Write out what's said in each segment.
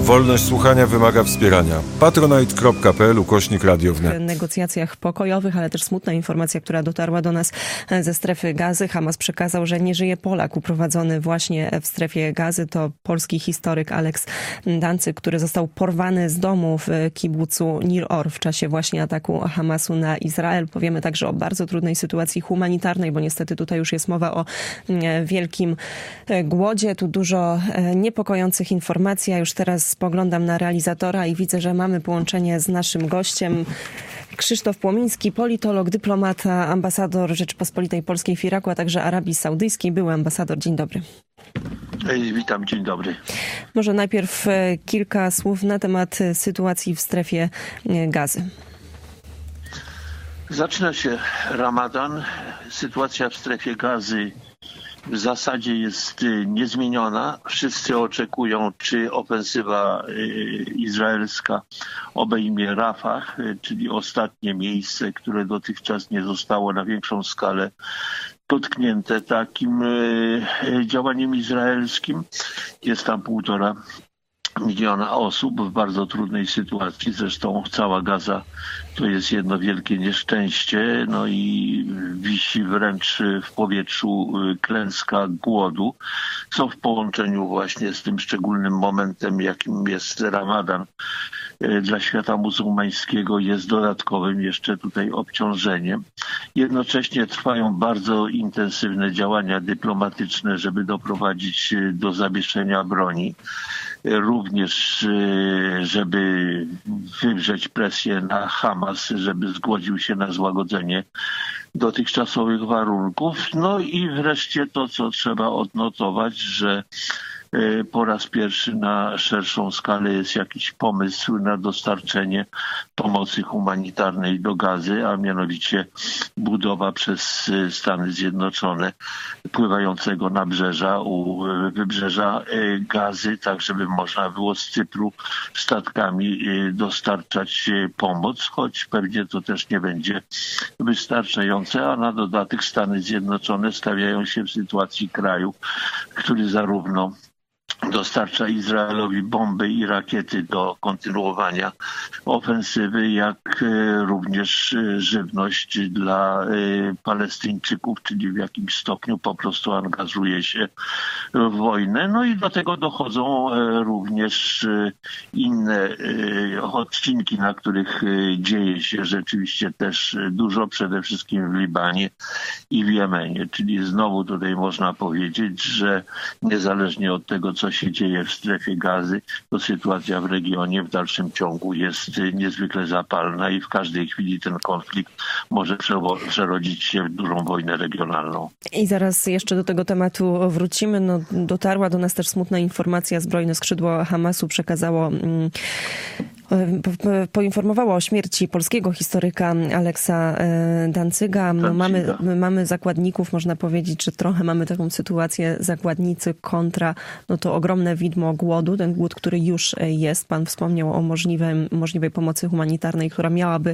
Wolność słuchania wymaga wspierania. patronite.pl/Radio Wnet. W negocjacjach pokojowych, ale też smutna informacja, która dotarła do nas ze strefy Gazy. Hamas przekazał, że nie żyje Polak uprowadzony właśnie w strefie Gazy. To polski historyk Alex Dancyg, który został porwany z domu w kibucu Nir Or w czasie właśnie ataku Hamasu na Izrael. Powiemy także o bardzo trudnej sytuacji humanitarnej, bo niestety tutaj już jest mowa o wielkim głodzie. Tu dużo niepokojących informacji. Ja już teraz spoglądam na realizatora i widzę, że mamy połączenie z naszym gościem. Krzysztof Płomiński, politolog, dyplomata, ambasador Rzeczypospolitej Polskiej w Iraku, a także Arabii Saudyjskiej. Były ambasador. Dzień dobry. Witam, dzień dobry. Może najpierw kilka słów na temat sytuacji w strefie Gazy. Zaczyna się Ramadan. Sytuacja w strefie Gazy w zasadzie jest niezmieniona. Wszyscy oczekują, czy ofensywa izraelska obejmie Rafah, czyli ostatnie miejsce, które dotychczas nie zostało na większą skalę dotknięte takim działaniem izraelskim. Jest tam 1,5 miliona osób w bardzo trudnej sytuacji. Zresztą cała Gaza to jest jedno wielkie nieszczęście. No i wisi wręcz w powietrzu klęska głodu, co w połączeniu właśnie z tym szczególnym momentem, jakim jest Ramadan dla świata muzułmańskiego, jest dodatkowym jeszcze tutaj obciążeniem. Jednocześnie trwają bardzo intensywne działania dyplomatyczne, żeby doprowadzić do zawieszenia broni. Również, żeby wywrzeć presję na Hamas, żeby zgodził się na złagodzenie dotychczasowych warunków. No i wreszcie to, co trzeba odnotować, że po raz pierwszy na szerszą skalę jest jakiś pomysł na dostarczenie pomocy humanitarnej do Gazy, a mianowicie budowa przez Stany Zjednoczone pływającego nabrzeża u wybrzeża Gazy, tak żeby można było z Cypru statkami dostarczać pomoc, choć pewnie to też nie będzie wystarczające, a na dodatek Stany Zjednoczone stawiają się w sytuacji kraju, który zarówno dostarcza Izraelowi bomby i rakiety do kontynuowania ofensywy, jak również żywność dla Palestyńczyków, czyli w jakimś stopniu po prostu angażuje się w wojnę. No i do tego dochodzą również inne odcinki, na których dzieje się rzeczywiście też dużo, przede wszystkim w Libanie i w Jemenie. Czyli znowu tutaj można powiedzieć, że niezależnie od tego, co się dzieje w strefie Gazy, to sytuacja w regionie w dalszym ciągu jest niezwykle zapalna i w każdej chwili ten konflikt może przerodzić się w dużą wojnę regionalną. I zaraz jeszcze do tego tematu wrócimy. No, dotarła do nas też smutna informacja. Zbrojne skrzydło Hamasu przekazało poinformowało o śmierci polskiego historyka Alexa Dancyga. No, mamy zakładników, można powiedzieć, że trochę mamy taką sytuację zakładnicy kontra to ogromne widmo głodu, ten głód, który już jest. Pan wspomniał o możliwej pomocy humanitarnej, która miałaby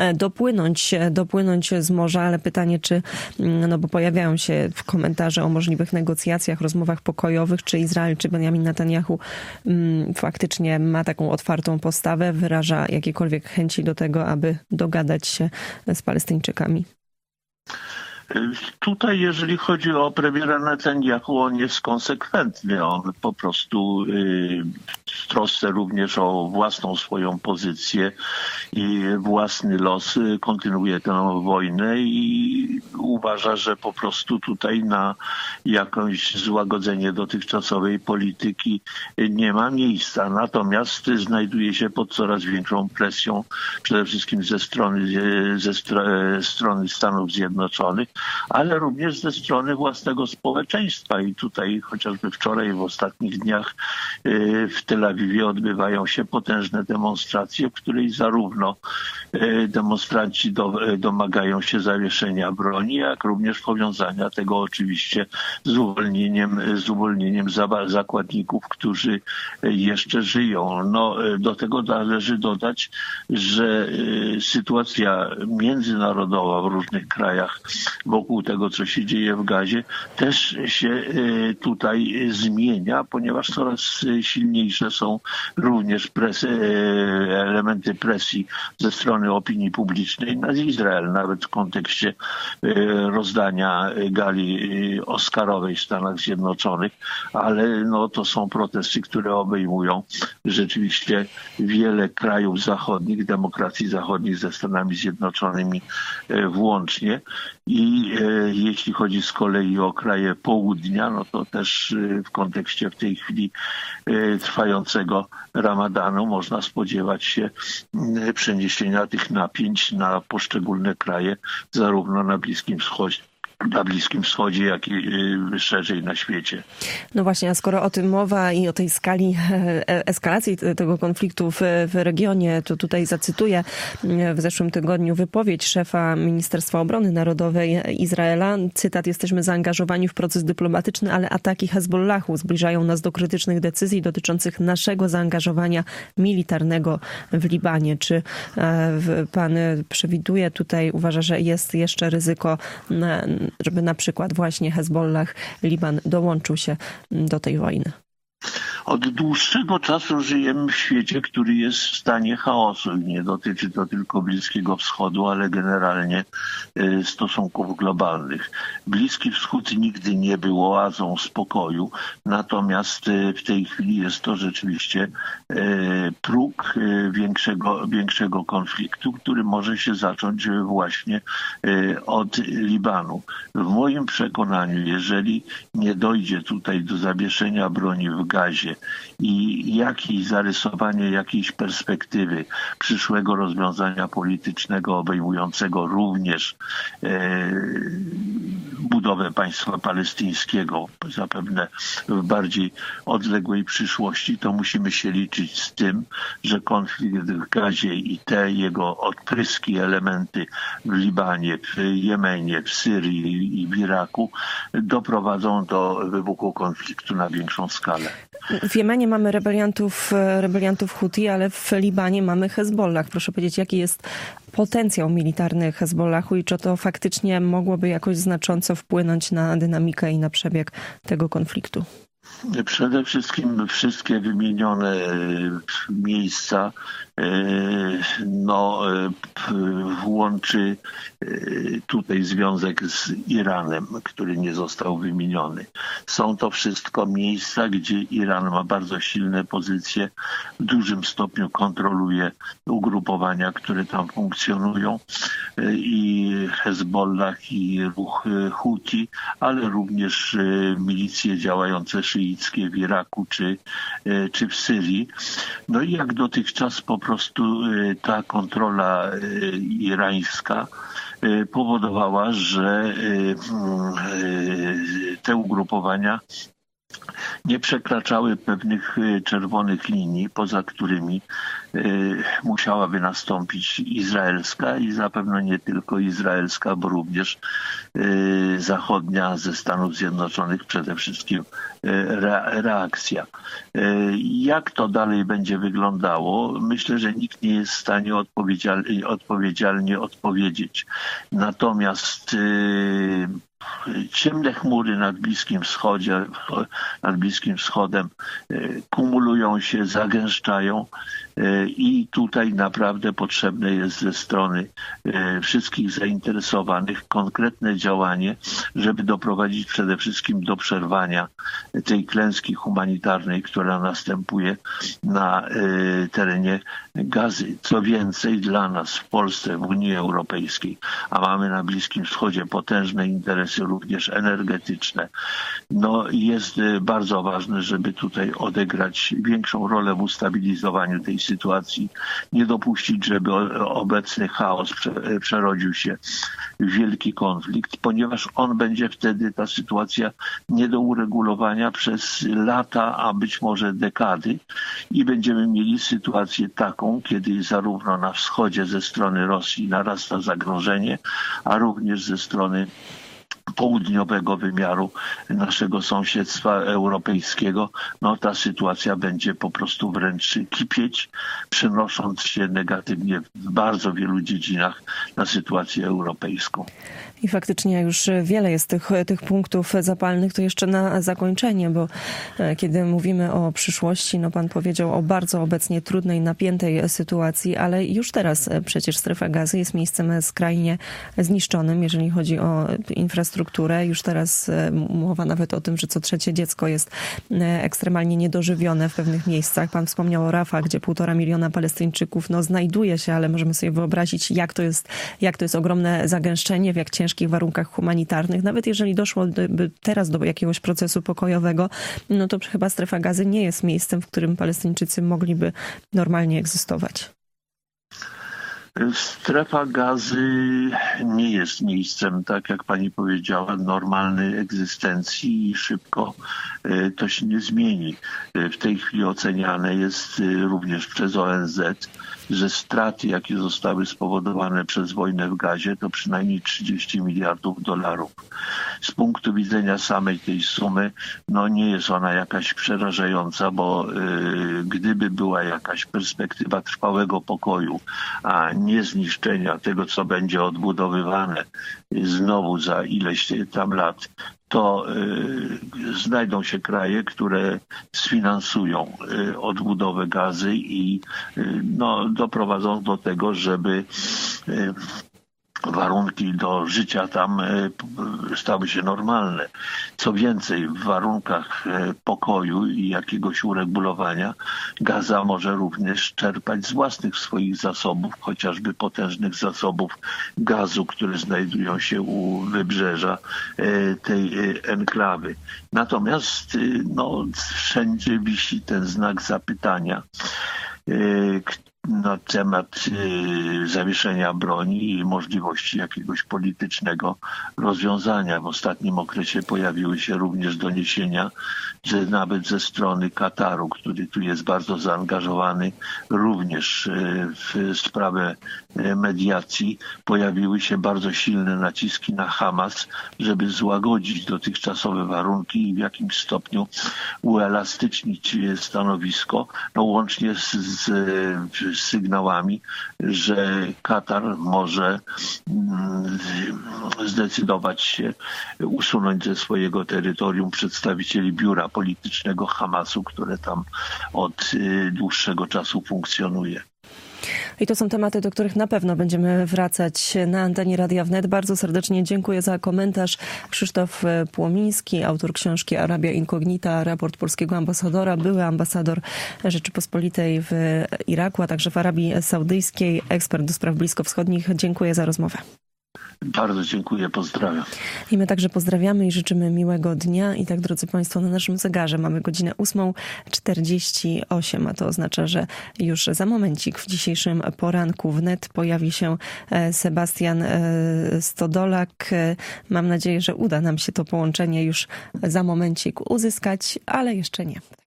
dopłynąć z morza, ale pytanie, czy, bo pojawiają się w komentarze o możliwych negocjacjach, rozmowach pokojowych, czy Izrael, czy Benjamin Netanyahu faktycznie ma taką otwartą postawę, wyraża jakiekolwiek chęci do tego, aby dogadać się z Palestyńczykami? Tutaj, jeżeli chodzi o premiera Netanyahu, on jest konsekwentny. On po prostu w trosce również o własną swoją pozycję i własny los kontynuuje tę wojnę i uważa, że po prostu tutaj na jakieś złagodzenie dotychczasowej polityki nie ma miejsca. Natomiast znajduje się pod coraz większą presją, przede wszystkim ze strony Stanów Zjednoczonych, ale również ze strony własnego społeczeństwa. I tutaj chociażby wczoraj, w ostatnich dniach w Tel Awiwie odbywają się potężne demonstracje, w której zarówno demonstranci domagają się zawieszenia broni, jak również powiązania tego oczywiście z uwolnieniem zakładników, którzy jeszcze żyją. Do tego należy dodać, że sytuacja międzynarodowa w różnych krajach wokół tego, co się dzieje w Gazie, też się tutaj zmienia, ponieważ coraz silniejsze są również elementy presji ze strony opinii publicznej na Izrael, nawet w kontekście rozdania gali oscarowej w Stanach Zjednoczonych, ale no, to są protesty, które obejmują rzeczywiście wiele krajów zachodnich, demokracji zachodnich ze Stanami Zjednoczonymi włącznie. I jeśli chodzi z kolei o kraje południa, no to też w kontekście w tej chwili trwającego Ramadanu można spodziewać się przeniesienia tych napięć na poszczególne kraje, zarówno na Bliskim Wschodzie, jak i szerzej na świecie. No właśnie, a skoro o tym mowa i o tej skali eskalacji tego konfliktu w regionie, to tutaj zacytuję w zeszłym tygodniu wypowiedź szefa Ministerstwa Obrony Narodowej Izraela. Cytat: jesteśmy zaangażowani w proces dyplomatyczny, ale ataki Hezbollahu zbliżają nas do krytycznych decyzji dotyczących naszego zaangażowania militarnego w Libanie. Czy pan przewiduje tutaj, uważa, że jest jeszcze ryzyko, żeby na przykład właśnie Hezbollah, Liban dołączył się do tej wojny? Od dłuższego czasu żyjemy w świecie, który jest w stanie chaosu. Nie dotyczy to tylko Bliskiego Wschodu, ale generalnie stosunków globalnych. Bliski Wschód nigdy nie był oazą spokoju, natomiast w tej chwili jest to rzeczywiście próg większego konfliktu, który może się zacząć właśnie od Libanu. W moim przekonaniu, jeżeli nie dojdzie tutaj do zawieszenia broni w Gazie i zarysowanie jakiejś perspektywy przyszłego rozwiązania politycznego obejmującego również budowę państwa palestyńskiego, zapewne w bardziej odległej przyszłości, to musimy się liczyć z tym, że konflikt w Gazie i te jego odpryski, elementy w Libanie, w Jemenie, w Syrii i w Iraku doprowadzą do wybuchu konfliktu na większą skalę. W Jemenie mamy rebeliantów Huti, ale w Libanie mamy Hezbollah. Proszę powiedzieć, jaki jest potencjał militarny Hezbollahu i czy to faktycznie mogłoby jakoś znacząco wpłynąć na dynamikę i na przebieg tego konfliktu? Przede wszystkim wszystkie wymienione miejsca włączy tutaj związek z Iranem, który nie został wymieniony. Są to wszystko miejsca, gdzie Iran ma bardzo silne pozycje, w dużym stopniu kontroluje ugrupowania, które tam funkcjonują, i Hezbollah, i ruch Huti, ale również milicje działające szyickie w Iraku czy w Syrii. No i jak dotychczas po prostu ta kontrola irańska powodowała, że te ugrupowania nie przekraczały pewnych czerwonych linii, poza którymi musiałaby nastąpić izraelska i zapewne nie tylko izraelska, bo również zachodnia ze Stanów Zjednoczonych przede wszystkim reakcja. Jak to dalej będzie wyglądało? Myślę, że nikt nie jest w stanie odpowiedzialnie odpowiedzieć. Natomiast ciemne chmury nad Bliskim Wschodem kumulują się, zagęszczają i tutaj naprawdę potrzebne jest ze strony wszystkich zainteresowanych konkretne działanie, żeby doprowadzić przede wszystkim do przerwania tej klęski humanitarnej, która następuje na terenie Gazy. Co więcej, dla nas w Polsce, w Unii Europejskiej, a mamy na Bliskim Wschodzie potężne interesy również energetyczne, jest bardzo ważne, żeby tutaj odegrać większą rolę w ustabilizowaniu tej sytuacji, nie dopuścić, żeby obecny chaos przerodził się w wielki konflikt, ponieważ on będzie wtedy, ta sytuacja, nie do uregulowania przez lata, a być może dekady, i będziemy mieli sytuację taką, kiedy zarówno na wschodzie ze strony Rosji narasta zagrożenie, a również ze strony południowego wymiaru naszego sąsiedztwa europejskiego, ta sytuacja będzie po prostu wręcz kipieć, przenosząc się negatywnie w bardzo wielu dziedzinach na sytuację europejską. I faktycznie już wiele jest tych punktów zapalnych. To jeszcze na zakończenie, bo kiedy mówimy o przyszłości, pan powiedział o bardzo obecnie trudnej, napiętej sytuacji, ale już teraz przecież strefa Gazy jest miejscem skrajnie zniszczonym, jeżeli chodzi o infrastrukturę. Już teraz mowa nawet o tym, że co trzecie dziecko jest ekstremalnie niedożywione w pewnych miejscach. Pan wspomniał o Rafah, gdzie 1,5 miliona Palestyńczyków znajduje się, ale możemy sobie wyobrazić, jak to jest ogromne zagęszczenie, w jak ciężkich warunkach humanitarnych. Nawet jeżeli doszłoby teraz do jakiegoś procesu pokojowego, to chyba strefa Gazy nie jest miejscem, w którym Palestyńczycy mogliby normalnie egzystować. Strefa Gazy nie jest miejscem, tak jak pani powiedziała, normalnej egzystencji i szybko to się nie zmieni. W tej chwili oceniane jest również przez ONZ, że straty, jakie zostały spowodowane przez wojnę w Gazie, to przynajmniej $30 miliardów. Z punktu widzenia samej tej sumy, nie jest ona jakaś przerażająca, bo gdyby była jakaś perspektywa trwałego pokoju, a nie zniszczenia tego, co będzie odbudowywane znowu za ileś tam lat, to znajdą się kraje, które sfinansują odbudowę Gazy i doprowadzą do tego, żeby warunki do życia tam stały się normalne. Co więcej, w warunkach pokoju i jakiegoś uregulowania Gaza może również czerpać z własnych swoich zasobów, chociażby potężnych zasobów gazu, które znajdują się u wybrzeża tej enklawy. Natomiast wszędzie wisi ten znak zapytania na temat zawieszenia broni i możliwości jakiegoś politycznego rozwiązania. W ostatnim okresie pojawiły się również doniesienia, że nawet ze strony Kataru, który tu jest bardzo zaangażowany również w sprawę mediacji, pojawiły się bardzo silne naciski na Hamas, żeby złagodzić dotychczasowe warunki i w jakimś stopniu uelastycznić stanowisko, łącznie z sygnałami, że Katar może zdecydować się usunąć ze swojego terytorium przedstawicieli biura politycznego Hamasu, które tam od dłuższego czasu funkcjonuje. I to są tematy, do których na pewno będziemy wracać na antenie Radia Wnet. Bardzo serdecznie dziękuję za komentarz. Krzysztof Płomiński, autor książki Arabia Incognita, raport polskiego ambasadora, były ambasador Rzeczypospolitej w Iraku, a także w Arabii Saudyjskiej, ekspert do spraw bliskowschodnich. Dziękuję za rozmowę. Bardzo dziękuję, pozdrawiam. I my także pozdrawiamy i życzymy miłego dnia. I tak, drodzy Państwo, na naszym zegarze mamy godzinę 8:48, a to oznacza, że już za momencik w dzisiejszym poranku wnet pojawi się Sebastian Stodolak. Mam nadzieję, że uda nam się to połączenie już za momencik uzyskać, ale jeszcze nie.